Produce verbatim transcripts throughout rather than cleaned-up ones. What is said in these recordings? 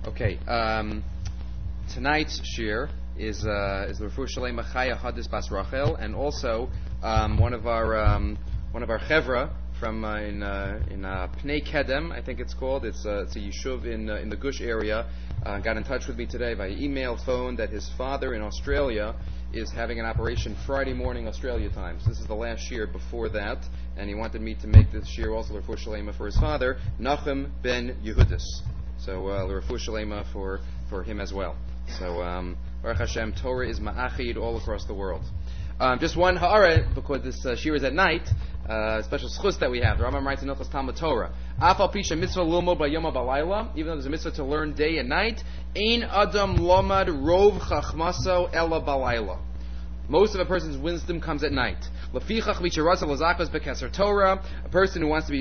Okay, um, tonight's shir is uh, is the Refuah Shalema Chaya Hadis Bas Rachel, and also um, one of our um, one of our chevra from uh, in uh, in uh, Pnei Kedem, I think it's called. It's uh, it's a yishuv in uh, in the Gush area. Uh, got in touch with me today via email, phone, that his father in Australia is having an operation Friday morning Australia time. So this is the last year before that, and he wanted me to make this year also Refuah Shalema for his father, Nachum ben Yehudis. So uh, Refuah Shalema for for him as well. So um, Baruch Hashem, Torah is ma'achid all across the world. Um, just one ha'ara, because this uh, shir is at night, uh, special schus that we have. The Rambam writes in Hilchos Talmud Torah, Afal pisha mitzvah lilmod b'yoma b'layla, even though there's a mitzvah to learn day and night, ein adam lomad rov chachmaso ela b'layla. Most of a person's wisdom comes at night. Lefichach mitzirasa lazakos bekeser Torah. A person who wants to be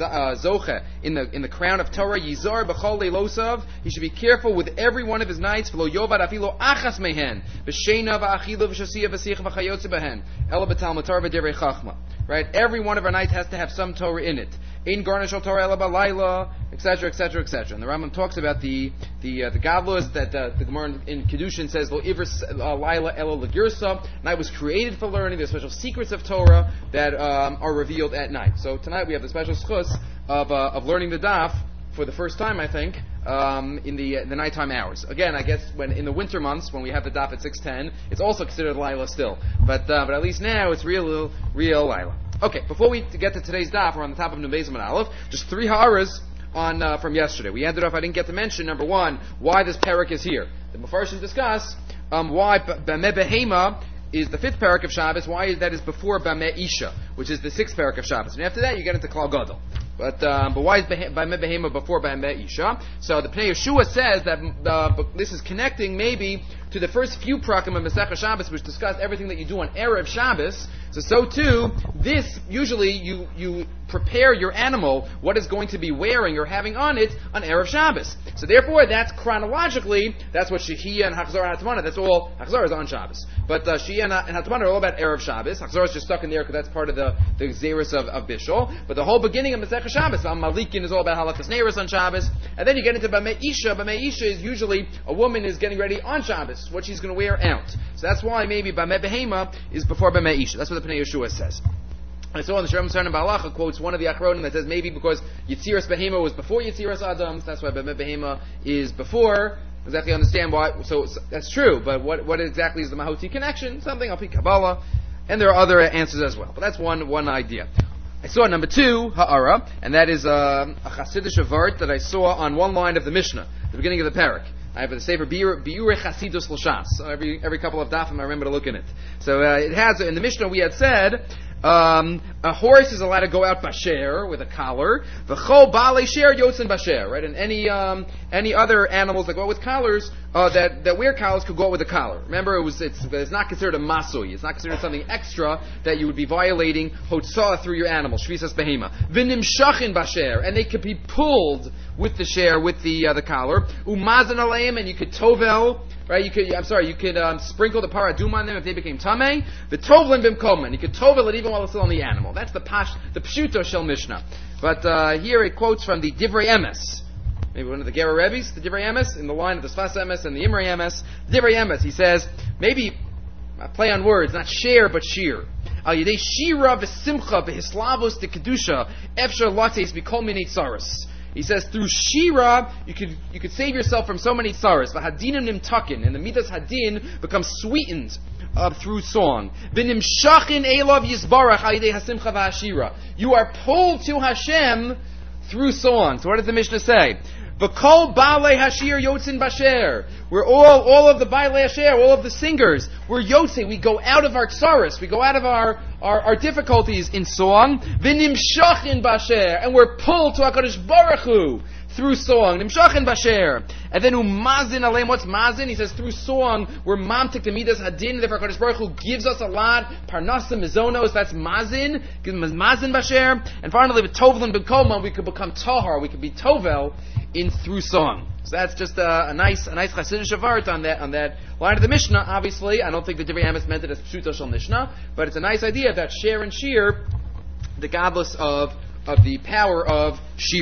zoche in the in the crown of Torah, yizar b'chol leilosav. He should be careful with every one of his nights. V'lo yovad afilo achas mehen b'sheina v'achila v'shasiya v'siach v'chayotze behen ela b'talmud Torah v'derei chachma. Right, every one of our nights has to have some Torah in it. In garnish al Torah ela b'layla, et cetera, et cetera, et cetera. And the Rambam talks about the the uh, the gadlus that uh, the Gemara in Kedushin says lo ivers layla ela legirsa. Night was created for learning. There's special secrets of Torah that um, are revealed at night. So tonight we have the special schus of uh, of learning the daf for the first time, I think, um, in the uh, the nighttime hours. Again, I guess when in the winter months when we have the daf at six ten, it's also considered layla still. But uh, but at least now it's real real layla. Okay, before we get to today's daf, we're on the top of Nun Beis Amud Aleph. Just three ha'aras on uh, from yesterday. We ended off. I didn't get to mention number one why this parak is here. The Mefarshim discuss um, why Bameh Behema is the fifth parak of Shabbos. Why that is before Bameh Isha, which is the sixth parak of Shabbos. And after that, you get into Klal Gadol. But um, but why is Bameh Behema before Bameh Isha? So the Pnei Yeshua says that uh, this is connecting maybe to the first few prakim of Masechah Shabbos, which discuss everything that you do on Erev Shabbos. So so too, this usually you you prepare your animal what is going to be wearing or having on it on Erev Shabbos. So therefore, that's chronologically, that's what Shehiyah and Hachzor and Hatmana, that's all, Hachzor is on Shabbos. But uh, Shehiyah and, and Hatmana are all about Erev Shabbos. Hachzor is just stuck in there because that's part of the, the Xeris of, of Bishul. But the whole beginning of Masechah Shabbos, Malikin is all about Halachas Neiros on Shabbos. And then you get into Bameh Isha. Bameh Isha is usually a woman is getting ready on Shabbos, what she's going to wear out. So that's why maybe Bameh Behema is before Bameh Isha. That's what the Pnei Yeshua says. I saw in the Shem Sarnim Balacha quotes one of the Achronim that says maybe because Yitziras Behema was before Yitziras Adam, so that's why Bameh Behema is before. Exactly understand why. So, so that's true, but what what exactly is the Mahoti connection? Something I'll pick Kabbalah, and there are other answers as well. But that's one one idea. I saw number two ha'ara, and that is uh, a Chassidish avart that I saw on one line of the Mishnah, the beginning of the parak. I have a sefer Biure Chasidus L'Shas. So every every couple of dafim I remember to look in it. So uh, it has in the Mishnah we had said um, a horse is allowed to go out basher with a collar. V'chol baalei sher yotzin basher, right? And any um, any other animals that go out with collars uh, that that wear collars could go out with a collar. Remember, it was it's it's not considered a masui. It's not considered something extra that you would be violating hotzah through your animal. Shvisas behema v'nim shachin basher, and they could be pulled with the share, with the uh, the collar. Umazan aleim, and you could tovel, right? You could, I'm sorry, you could um, sprinkle the paradum on them if they became tamei. The tovlin bimkom, and you could tovel it even while it's still on the animal. That's the pash, the pshuto shel Mishnah. But uh, here it quotes from the Divrei Emes, maybe one of the Gera Rebbe's, the Divrei Emes, in the line of the Sfas Emes and the Imrei Emes. Divrei Emes, he says, maybe uh, play on words, not share but shear. Al yedei shira v'simcha v'hislavos de kedusha efshar lates b'kol minei tsaros. He says through shira you could you could save yourself from so many tsaros. V'hadinim nimtakin, and the midas hadin becomes sweetened uh, through song. V'nimshachin elav yisbarach al yedei hasimcha v'hashira. You are pulled to Hashem through song. So what does the Mishnah say? V'kol baalei hashir yotzin basher. We're all, all of the baalei hashir, all of the singers, we're yotzin. We go out of our tsaros, we go out of our, our, our difficulties in song. V'nimshachin basher, and we're pulled to HaKadosh Baruch Hu through song. Nimshachin basher. And then umazin aleim. What's mazin? He says through song we're mamtik the midas hadin. Therefore HaKadosh Baruch Hu gives us a lot. Parnasa mizonos. That's mazin. Mazin basher. And finally, with tovlin b'koma, we could become tahar. We could be tovel in through song. So that's just a, a nice, a nice Chassidish avart on that on that line of the Mishnah. Obviously, I don't think the Divrei Emes meant it as pshuto shel Mishnah, but it's a nice idea that share and shear, the godless of of the power of shira.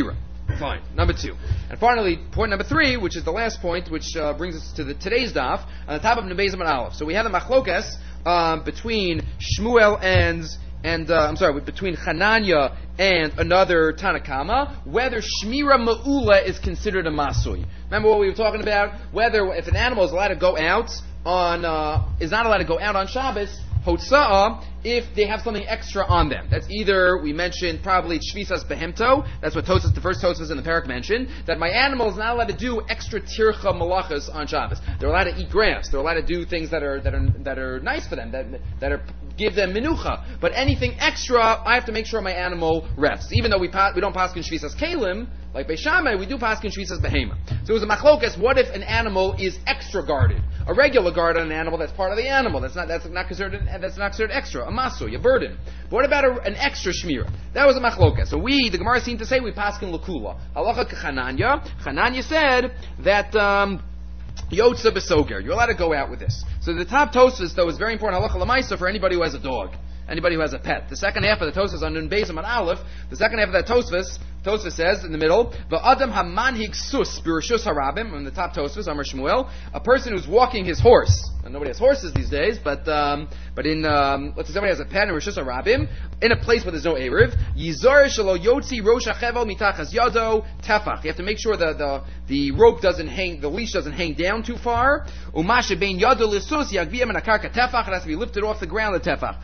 Fine. Number two. And finally, point number three, which is the last point, which uh, brings us to the today's daf, on the top of Nebezim and Aleph. So we have the machlokas um, between Shmuel and, and uh, I'm sorry, between Hananya and another Tanakama, whether Shmira Ma'ula is considered a Masui. Remember what we were talking about? Whether, if an animal is allowed to go out on, uh, is not allowed to go out on Shabbos, Hotza'ah, if they have something extra on them. That's either, we mentioned probably Shvisas Behemto, that's what Tosas, the first Tosas in the parak mentioned, that my animal is not allowed to do extra tircha malachas on Shabbos. They're allowed to eat grass, they're allowed to do things that are, that are, that are nice for them, that, that are, give them menucha. But anything extra, I have to make sure my animal rests. Even though we pa- we don't paskin Shvisas Kalim, like Beis Shammai, we do paskin Shvisas Behema. So it was a machlokas, what if an animal is extra guarded? A regular guard on an animal that's part of the animal. That's not that's not considered that's not considered extra. A masu, a burden. But what about a, an extra shmira? That was a machlokas. So we, the Gemara seemed to say, we paskin lakula. Halacha k'chananya. Chananya said that um, yotza besoger. You're allowed to go out with this. So the top tosfos, though, is very important. Halacha lamaisa for anybody who has a dog. Anybody who has a pet. The second half of the Tosfos on Nun Beis on Aleph, the second half of that Tosfos, Tosfos says in the middle, "Va'adam hamanhig sus b'rishus harabim." On the top Tosfos, Amar Shmuel, a person who's walking his horse. And nobody has horses these days, but um, but in um, let's say somebody has a pet in rishus harabim, in a place where there's no erev, yizar shelo yotzi rosh hachevel mitachas yado tefach. You have to make sure that the the rope doesn't hang, the leash doesn't hang down too far. Umashe bein yado lisus yagviyam and akarka tefach. It has to be lifted off the ground. The tefach.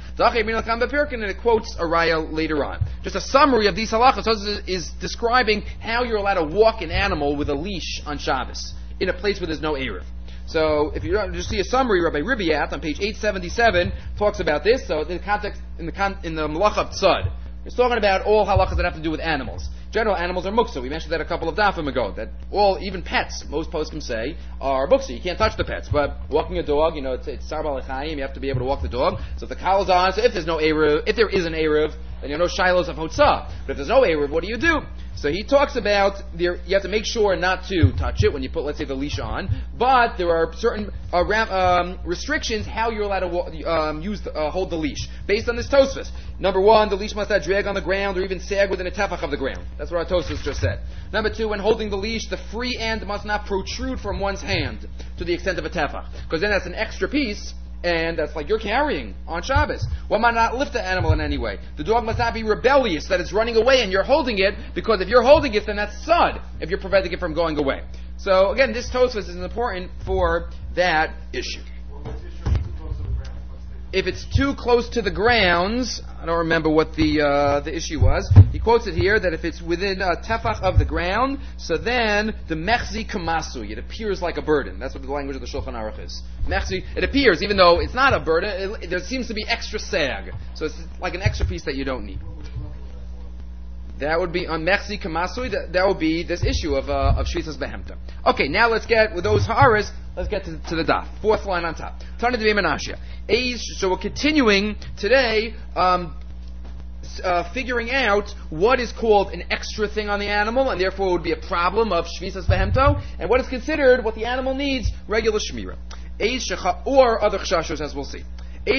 And it quotes a raya later on. Just a summary of these halachas is describing how you're allowed to walk an animal with a leash on Shabbos in a place where there's no erev. So, if you don't just see a summary, Rabbi Ribiat on page eight seventy-seven talks about this. So, in the context, in the con, in the Malach of Tzad, it's talking about all halachas that have to do with animals. General animals are muksa. We mentioned that a couple of dafim ago. That all, even pets, most poskim say, are muksa. You can't touch the pets. But walking a dog, you know, it's it's sar balachayim. You have to be able to walk the dog. So if the collar's on, so if there's no erev, if there is an erev, then you know shilos of hotzah. But if there's no erev, what do you do? So he talks about there, you have to make sure not to touch it when you put, let's say, the leash on. But there are certain uh, ram, um, restrictions how you're allowed to um, use the, uh, hold the leash based on this Tosfos. Number one, the leash must not drag on the ground or even sag within a tefach of the ground. That's what our Tosfos just said. Number two, when holding the leash, the free end must not protrude from one's hand to the extent of a tefach, because then that's an extra piece. And that's like you're carrying on Shabbos. One might not lift the animal in any way. The dog must not be rebellious, that it's running away and you're holding it, because if you're holding it, then that's sud, if you're preventing it from going away. So again, this Tosfos is important for that issue. If it's too close to the grounds, I don't remember what the uh, the issue was. He quotes it here that if it's within a tefach of the ground, so then the mechzi kamasui, it appears like a burden. That's what the language of the Shulchan Aruch is. Mechzi, it appears, even though it's not a burden, it, there seems to be extra sag. So it's like an extra piece that you don't need. That would be on Mechzi Kamasui, that, that would be this issue of uh, of Shvisas Behemta. Okay, now let's get, with those ha'aras, let's get to, to the daf. Fourth line on top. Tana Devei Menashe. So we're continuing today, um, uh, figuring out what is called an extra thing on the animal, and therefore would be a problem of Shvisas Behemto, and what is considered what the animal needs, regular Shmira. Or other chashos, as we'll see.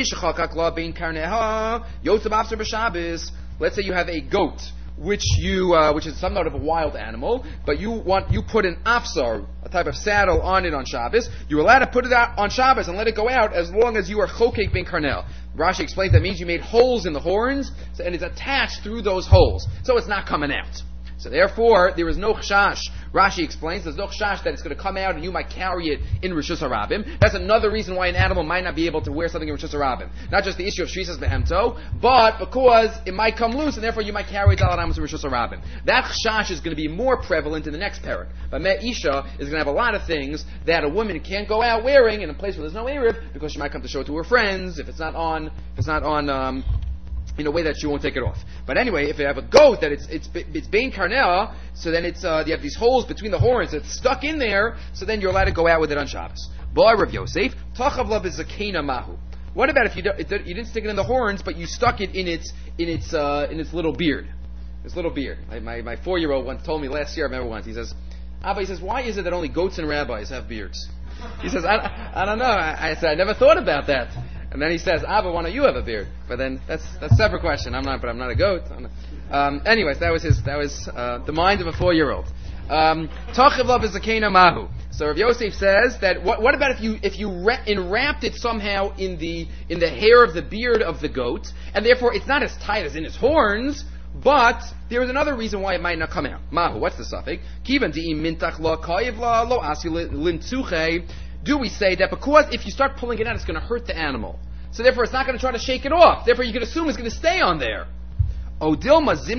Let's say you have a goat, which you, uh, which is somewhat of a wild animal, but you want, you put an afsar, a type of saddle on it on Shabbos. You're allowed to put it out on Shabbos and let it go out as long as you are chokek ben karnel. Rashi explains that means you made holes in the horns, and it's attached through those holes, so it's not coming out. So therefore, there is no chashash. Rashi explains there's no chashash that it's going to come out and you might carry it in Rishus Harabim. That's another reason why an animal might not be able to wear something in Rishus Harabim. Not just the issue of Shvisas Behemto, but because it might come loose and therefore you might carry it Dalaramas in Rishus Harabim. That chashash is going to be more prevalent in the next parak. But Me Isha is going to have a lot of things that a woman can't go out wearing in a place where there's no Erev because she might come to show it to her friends if it's not on, if it's not on, um, in a way that she won't take it off. But anyway, if you have a goat that it's it's it's bein karnea, so then it's uh, you have these holes between the horns that's stuck in there, so then you're allowed to go out with it on Shabbos. Boy, Rav Yosef, tachav lav is zakena mahu. What about if you don't, you didn't stick it in the horns, but you stuck it in its in its uh, in its little beard, its little beard? My my, my four year old once told me last year. I remember once. He says, Abba, he says, why is it that only goats and rabbis have beards? He says, I, I don't know. I, I said I never thought about that. And then he says, Abba, why don't you have a beard? But then that's that's a separate question. I'm not, but I'm not a goat. Um, anyways, that was his. That was uh, the mind of a four-year-old. Um, Tachiv lav b'zakena mahu. So Rav Yosef says that what, what about if you if you ra- enwrapped it somehow in the in the hair of the beard of the goat, and therefore it's not as tight as in his horns, but there is another reason why it might not come out. Mahu, what's the suffix? Kivan di mintach la kayiv la lo asi lintuche. Do we say that because if you start pulling it out, it's going to hurt the animal, so therefore it's not going to try to shake it off. Therefore, you can assume it's going to stay on there. Or should we say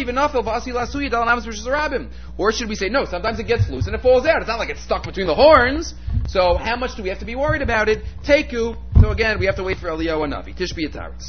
no? Sometimes it gets loose and it falls out. It's not like it's stuck between the horns. So how much do we have to be worried about it? Teku. So again, we have to wait for Eliyahu and Navi. Tishbi Ataretz.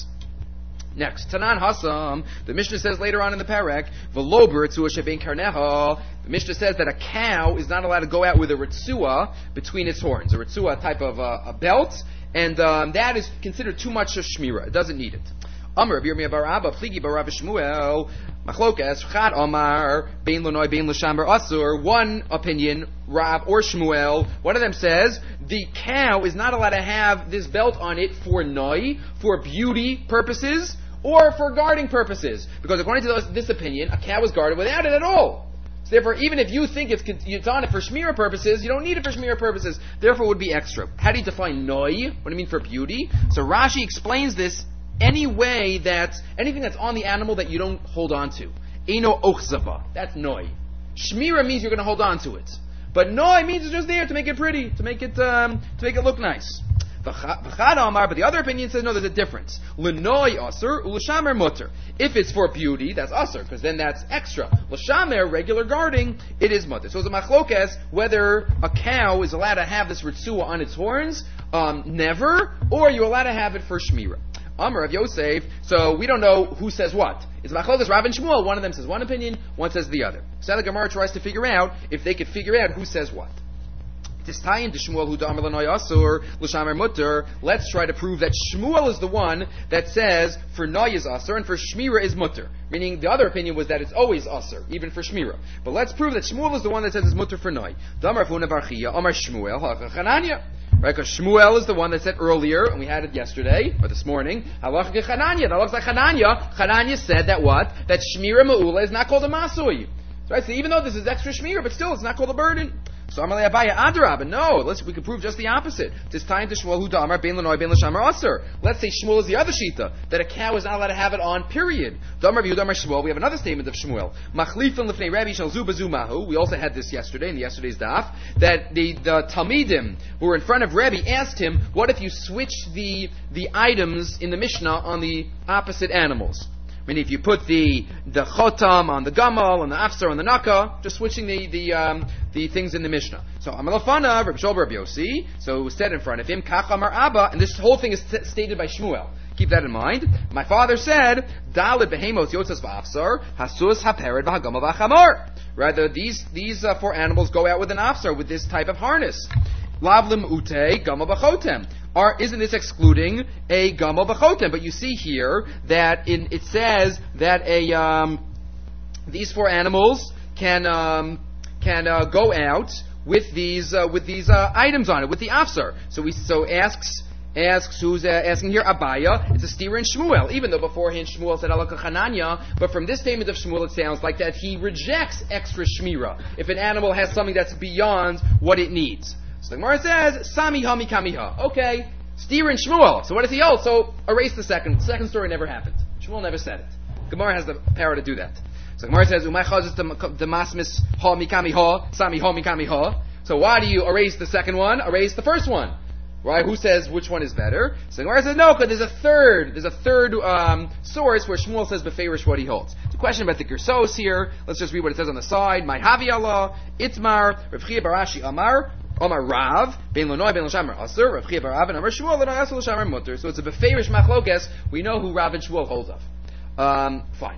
Next, Tanan Hassam. The Mishnah says later on in the parak, V'lober tzua shebein karneha. The Mishnah says that a cow is not allowed to go out with a ritzua between its horns. A ritzua, a type of uh, a belt, and um, that is considered too much of shmira. It doesn't need it. Amar Birmi Bar Abba Pligi Bar Rabbi Shmuel Machlokas Chad Amar Bein Lonoi Bein L'Shamar Asur. One opinion, Rav or Shmuel, one of them says the cow is not allowed to have this belt on it for noi, for beauty purposes, or for guarding purposes, because according to those, this opinion, a cow is guarded without it at all. So therefore, even if you think it's, it's on it for shmira purposes, you don't need it for shmira purposes. Therefore, it would be extra. How do you define noi? What do you mean for beauty? So Rashi explains this. Any way that, anything that's on the animal that you don't hold on to. Eino ochzava. That's noi. Shmira means you're going to hold on to it. But noi means it's just there to make it pretty, to make it, um, to make it look nice. V'chad amar, but the other opinion says no, there's a difference. L'noi asur, u'l'shamer mutter. If it's for beauty, that's asur, because then that's extra. L'shamer, regular guarding, it is mutter. So it's a machlokes whether a cow is allowed to have this ritzua on its horns, um, never, or you're allowed to have it for shmira. Amar of Yosef, so we don't know who says what. It's Machlokas Rav and Shmuel. One of them says one opinion, one says the other. So the Gemara tries to figure out if they could figure out who says what. This tie into Shmuel who Amar L'Noi Asur L'Shamer Mutter. Let's try to prove that Shmuel is the one that says for Noi is Asur and for Shmira is Mutter. Meaning the other opinion was that it's always Asur, even for Shmira. But let's prove that Shmuel is the one that says it's Mutter for Noi. Damar Funa Barchia Amar Shmuel Chananya. Right, because Shmuel is the one that said earlier, and we had it yesterday, or this morning, Halach Chananya. That looks like Chananya. Chananya said that what? That Shmira Ma'ula is not called a Masui. Right, so even though this is extra Shmira, but still it's not called a burden. So Amalei Abaya Adrab, no, let's, we could prove just the opposite. This time to Shmuel Hudamar, Ben Lenoy, Ben L'Shamar Aser. Let's say Shmuel is the other Shita, that a cow is not allowed to have it on, period. Damar Yudamar Shmuel, we have another statement of Shmuel. Machlifin Lefnei Rabbi Shal Zubazumahu, we also had this yesterday, in yesterday's daf, that the, the Talmidim who were in front of Rabbi asked him, what if you switch the, the items in the Mishnah on the opposite animals? I mean, if you put the the chotam on the gamal and the afsar on the naka, just switching the the um, the things in the Mishnah. So Amalafana, Rabbi Shol Rabbi Yossi, so it was said in front of him, Kach Amar Abba, and this whole thing is t- stated by Shmuel. Keep that in mind. My father said, Dalit behemos yotzas v'afsar, hasus hapered v'hagamal v'chamor. Rather, these these uh, four animals go out with an afsar, with this type of harness. Lavlim ute gamal b'chotem. Are, isn't this excluding a gamal b'chotem? But you see here that in, it says that a um, these four animals can um, can uh, go out with these uh, with these uh, items on it, with the afsar. So we so asks asks who's uh, asking here Abaya. It's a steer in Shmuel, even though beforehand Shmuel said alaka chananya. But from this statement of Shmuel, it sounds like that he rejects extra shmira if an animal has something that's beyond what it needs. So the Gemara says, Sami hami kamiha. Okay, steer in Shmuel. So what does he hold? So erase the second. The second story never happened. Shmuel never said it. Gemara has the power to do that. So the Gemara says, Umay chazis demasmis ha mikami ha, Sami ha mikami ha. So why do you erase the second one? Erase the first one. Right? Who says which one is better? So the Gemara says, no, because there's a third, there's a third um, source where Shmuel says beferish what he holds. It's a question about the Gersos here. Let's just read what it says on the side. My Havi Allah, Itmar, Rav Chia Barashi Amar, Omar Rav, Ben Lonoi, Ben L'Shamar Asur, Rav Chia Barav, and Amar Shmuel, L'Noi Asur L'Shamar Mutter. So it's a beferish machlokes. We know who Rav and Shmuel holds of. Um, fine.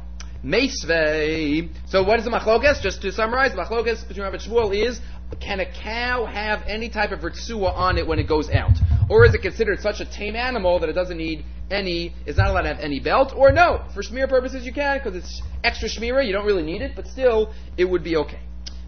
Meisvei. So what is the machlokes? Just to summarize, the machlokes between Rav and Shmuel is, can a cow have any type of ritzua on it when it goes out? Or is it considered such a tame animal that it doesn't need any, it's not allowed to have any belt? Or no, for shmir purposes you can, because it's extra shmira, you don't really need it, but still, it would be okay.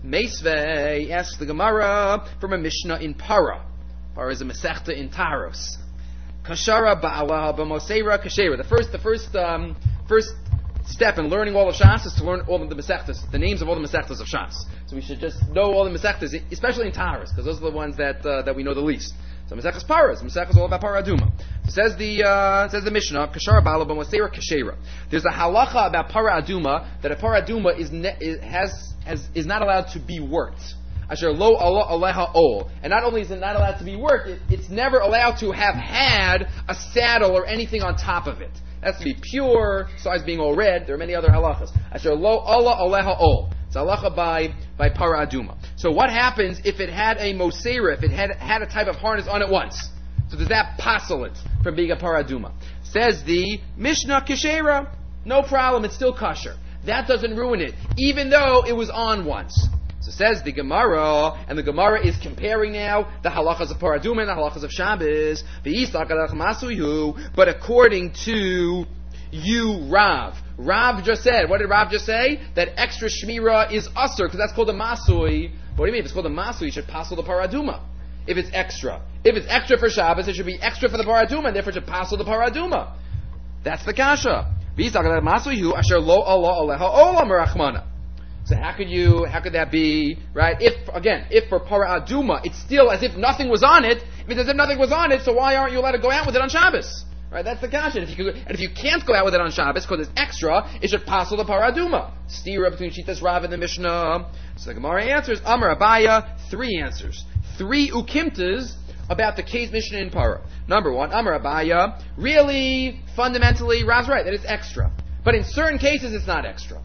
Meisvei asks the Gemara from a Mishnah in Para. Para is a Masechta in Taros. Kashara ba'alaha b'moseira kashera. The first, the first, um, first step in learning all of Shas is to learn all of the Masechtas, the names of all the Masechtas of Shas. So we should just know all the Masechtas, especially in Taharas, because those are the ones that uh, that we know the least. So Masechtas Paras, Masechtas all about Para Aduma. So says the uh, says the Mishnah, Kashara ba'alaha b'moseira kashera. There's a halacha about Para Aduma that a Para Aduma is, ne- is has has is not allowed to be worked. Asher lo Allah aleha ol. And not only is it not allowed to be worked, it, it's never allowed to have had a saddle or anything on top of it. It has to be pure, besides being all red. There are many other halachas. Asher lo Allah aleha ol. It's halacha by, by para aduma. So what happens if it had a moseira, if it had had a type of harness on it once? So does that passel it from being a para aduma? Says the Mishnah Keshera, no problem, it's still kosher. That doesn't ruin it, even though it was on once. So says the Gemara, and the Gemara is comparing now the halachas of Paraduma and the halachas of Shabbos. But according to you, Rav, Rav just said, what did Rav just say? That extra shmira is usher, because that's called a masui. What do you mean? If it's called a masui, you should passel the Paraduma. If it's extra. If it's extra for Shabbos, it should be extra for the Paraduma, and therefore it should passel the Paraduma. That's the kasha. Asher lo Allah aleha olam rachmana. So how could you, how could that be, right? If, again, if for para aduma, it's still as if nothing was on it. If it's as if nothing was on it, so why aren't you allowed to go out with it on Shabbos? Right? That's the kasha. And if you could, and if you can't go out with it on Shabbos because it's extra, it should passel the para aduma. Steer between Shitas Rav and the Mishnah. So the Gemara answers, Amar Abaya, three answers. Three ukimtas about the case Mishnah in para. Number one, Amar Abaya, really, fundamentally, Rav's right, that it's extra. But in certain cases, it's not extra.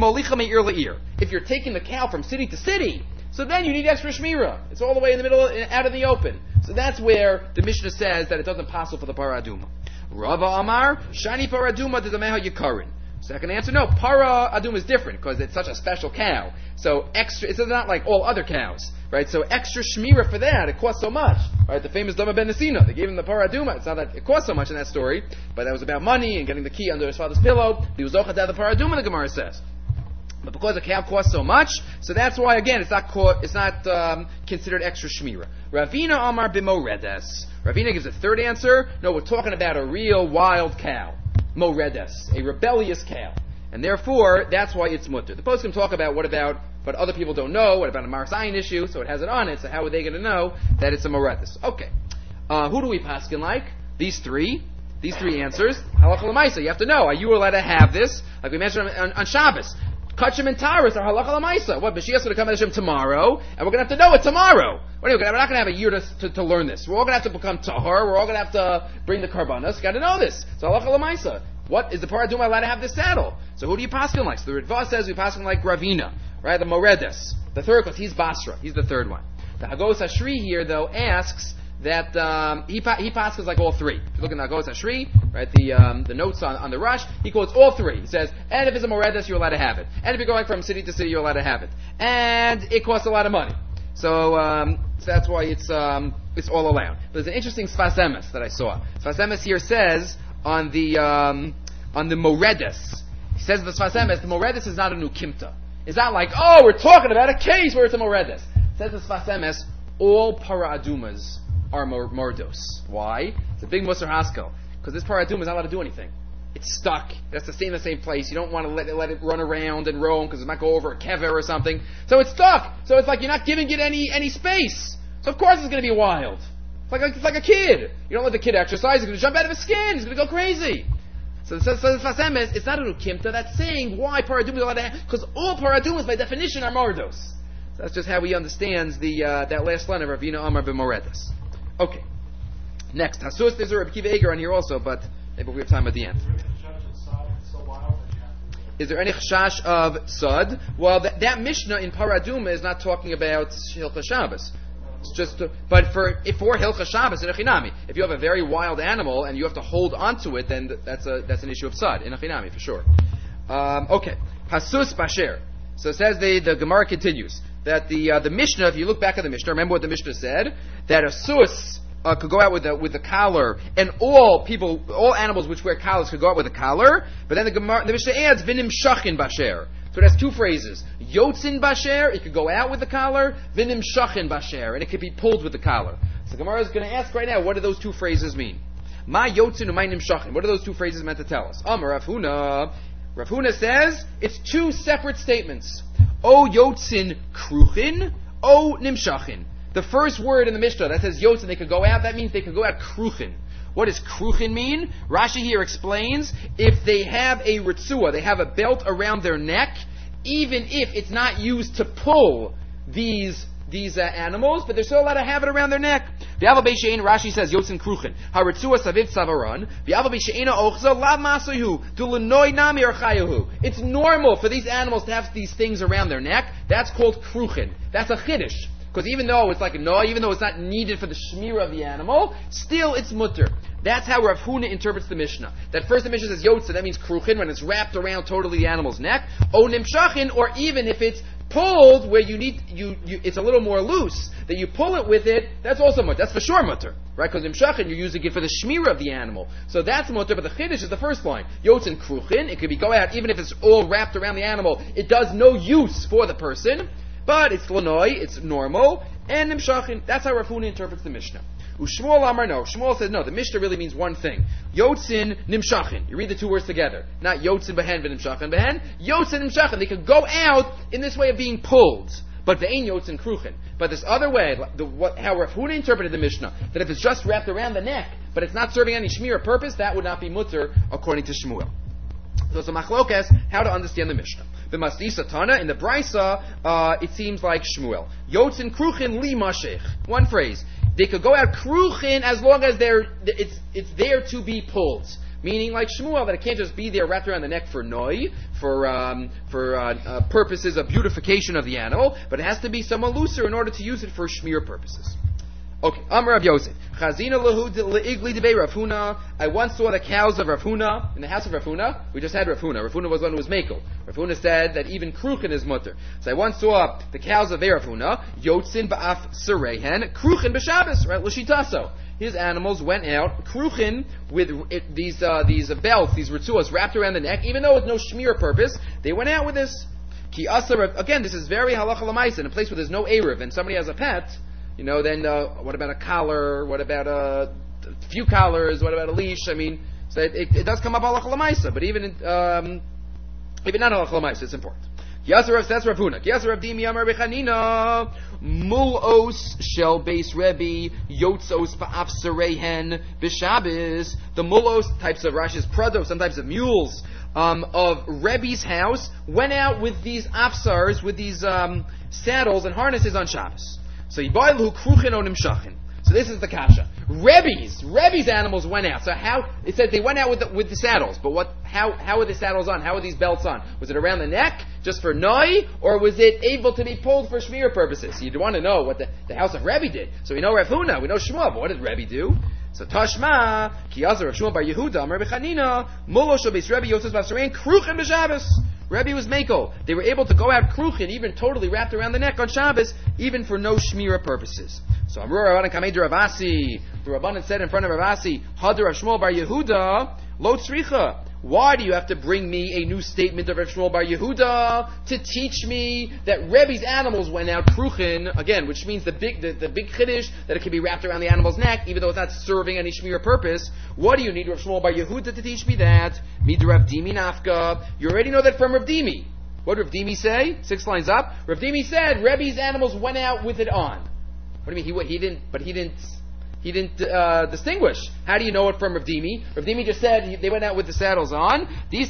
If you're taking the cow from city to city, so then you need extra shmira. It's all the way in the middle, out in the open. So that's where the Mishnah says that it doesn't passel for the para aduma. Rava Amar, shani para aduma dedameha yikarin. Second answer, no, para aduma is different because it's such a special cow. So extra, it's not like all other cows, right? So extra shmira for that, it costs so much, right? The famous Dama ben Nesina, they gave him the para aduma. It's not that it cost so much in that story, but that was about money and getting the key under his father's pillow. He was zochad to have the para aduma, the Gemara says. But because a cow costs so much, so that's why again it's not caught, it's not um, considered extra shmira. Ravina Amar b'moredes. Ravina gives a third answer. No, we're talking about a real wild cow, moredes, a rebellious cow, and therefore that's why it's mutter. The poskim talk about what about, but other people don't know. What about a marasayin issue? So it has it on it. So how are they going to know that it's a moredes? Okay, uh, who do we paskin like? These three. These three answers. Halacha l'maisa. You have to know. Are you allowed to have this? Like we mentioned on, on, on Shabbos. Kachim and Taurus are halacha l'maisa. What? Mashiach's going to come at Hashem tomorrow, and we're going to have to know it tomorrow. What are we, we're not going to have a year to, to, to learn this. We're all going to have to become tahor. We're all going to have to bring the karbanos. You got to know this. It's halacha l'maisa. What is the paraduma allowed to have this saddle? So who do you paskin like? So the Ritva says we paskin like Ravina, right? The Moredes, the third, because he's Basra. He's the third one. The Hagos Hashri here though asks that um, he he passes like all three. If you look at Hagos Hashri, right, the um, the notes on, on the rush, he quotes all three. He says, and if it's a Moredes, you're allowed to have it. And if you're going from city to city, you're allowed to have it. And it costs a lot of money. So, um, so that's why it's um, it's all allowed. But there's an interesting Sfas Emes that I saw. Sfas Emes here says on the um, on the Moredes, he says the Sfas Emes, the Moredes is not a nukimta. It's not like, oh, we're talking about a case where it's a Moredes. It says the Sfas Emes, all para adumas are mordos. Why? It's a big Musar Haskel. Because this para aduma is not allowed to do anything. It's stuck. It has to stay in the same place. You don't want to let it, let it run around and roam because it might go over a kever or something. So it's stuck. So it's like you're not giving it any, any space. So of course it's going to be wild. It's like, it's like a kid. You don't let the kid exercise. He's going to jump out of his skin. He's going to go crazy. So the so, so Fasemes, it's not a nukimta. That's saying why para aduma is allowed to have, because all para adumas by definition are mordos. So that's just how he understands the uh, that last line of Ravina Amar b'moredes. Okay. Next, Hasus, there's a Rabbi Kiva Eger on here also, but maybe we have time at the end. Is there any chashash of tzad? Well, that, that Mishnah in Paraduma is not talking about Hilchas Shabbos. It's just, uh, but for if for Hilchas Shabbos in a chinami, if you have a very wild animal and you have to hold onto it, then that's a that's an issue of tzad in a chinami for sure. Um, okay, Hasus Basher. So it says the the Gemara continues that the uh, the Mishnah, if you look back at the Mishnah, remember what the Mishnah said, that a sus uh, could go out with the with the collar, and all people, all animals which wear collars could go out with a collar. But then the Gemara, the Mishnah adds vinim shachin basher. So it has two phrases: yotzin basher, it could go out with the collar; vinim shachin basher, and it could be pulled with the collar. So the Gemara is going to ask right now, what do those two phrases mean? Ma yotzin u'may nimshachin. What are those two phrases meant to tell us? Amar Rav Huna. Rav Huna says it's two separate statements. O yotzin kruchin, o nimshachin. The first word in the Mishnah that says yotzin, they could go out, that means they could go out kruchin. What does kruchin mean? Rashi here explains, if they have a ritzua, they have a belt around their neck, even if it's not used to pull these these uh, animals, but they're still allowed to have it around their neck. V'aval beishein, Rashi says yotzin kruchin. Haritzua saviv tzavaran. V'aval beisheina ochza lav masoyu dulenoi nami archayahu. It's normal for these animals to have these things around their neck. That's called kruchin. That's a chiddush. Because even though it's like a no, even though it's not needed for the shmira of the animal, still it's mutter. That's how Rav Huna interprets the Mishnah. That first the Mishnah says yotza, that means kruchin, when it's wrapped around totally the animal's neck. O nimshachin, or even if it's pulled where you need, you, you it's a little more loose, that you pull it with it, that's also mutter. That's for sure mutter. Right? Because nimshachin, you're using it for the shmira of the animal. So that's mutter, but the chiddush is the first line. Yotzin kruchin, it could be go out, even if it's all wrapped around the animal, it does no use for the person. But it's lanoi, it's normal, and nimshachin. That's how Rav Huna interprets the Mishnah. Ushmuel Amar no. Shmuel says no. The Mishnah really means one thing. Yotzin nimshachin. You read the two words together. Not yotzin behen v'nimshachin behen. Yotzin nimshachin. They could go out in this way of being pulled. But they ain't yotzin kruchin. But this other way, the, what, how Rav Huna interpreted the Mishnah, that if it's just wrapped around the neck, but it's not serving any shmir purpose, that would not be mutter according to Shmuel. So it's a machlokas how to understand the Mishnah. The Masdisa Tana in the Brisa, uh, it seems like Shmuel. Yotzin kruchin li mashech. One phrase. They could go out kruchin as long as they're it's it's there to be pulled. Meaning, like Shmuel, that it can't just be there wrapped around the neck for noi, for um, for uh, uh, purposes of beautification of the animal, but it has to be somewhat looser in order to use it for shmir purposes. Okay, Amar Rav Yosef. Chazina lehu leigli debei Rav Huna. I once saw the cows of Rav Huna in the house of Rav Huna. We just had Rav Huna. Rav Huna was one who was mekel. Rav Huna said that even kruchin is mutter. So I once saw the cows of Rav Huna. Yotzin ba'af serehen kruchin b'Shabbos. Right, l'shitaso. His animals went out kruchin with it, these uh, these uh, belts, these ritzuas wrapped around the neck, even though with no shmir purpose. They went out with this. Ki asar. Again, this is very halacha l'maisa in a place where there's no eruv and somebody has a pet. You know, then uh, what about a collar? What about a few collars? What about a leash? I mean, so it, it, it does come up halacha l'maisa, but even um, even not halacha l'maisa, it's important. Yasser that's Rav Huna. Yasser Rav Dimi Amar Bechanina Mulos Shel Beis Rebbe Yotzos Ba'af Serehen B'Shabbos. The mulos, types of Rashi's prado, some types of mules um, of Rebbe's house went out with these afsars, with these um, saddles and harnesses on Shabbos. So Yibaylu Kruchin Onim Shachin. So this is the kasha. Rebbe's, Rebbe's animals went out. So how, it said they went out with the, with the saddles, but what, how, how were the saddles on? How were these belts on? Was it around the neck, just for noi, or was it able to be pulled for shmir purposes? So you'd want to know what the, the house of Rebbe did. So we know Rav Huna, we know Shmuel, but what did Rebbe do? So Tashma, Kiyazar Rav Shmuel bar Yehuda, Amar Bechanina, Mulo Shel Beis Rebbe Yotzos B'Sarein, Kruchin B'Shabbos. Rebbe was mekel. They were able to go out kruchin, even totally wrapped around the neck on Shabbos, even for no shmira purposes. So Amru Rabbanan Kamei Ravasi. The Rabbanan said in front of Ravasi, Hadar Rav Shmuel bar Yehuda, Lo Tzricha. Why do you have to bring me a new statement of Rav Shmuel bar Yehuda to teach me that Rebbe's animals went out kruchin, again, which means the big the, the big chiddush that it can be wrapped around the animal's neck, even though it's not serving any shmir purpose. What do you need Rav Shmuel bar Yehuda to teach me that? Mid Rav Dimi nafka. You already know that from Rav Dimi. What did Rav Dimi say? Six lines up. Rav Dimi said Rebbe's animals went out with it on. What do you mean? He, he didn't, but he didn't. He didn't uh, distinguish. How do you know it from Rav Dimi? Rav Dimi just said he, they went out with the saddles on.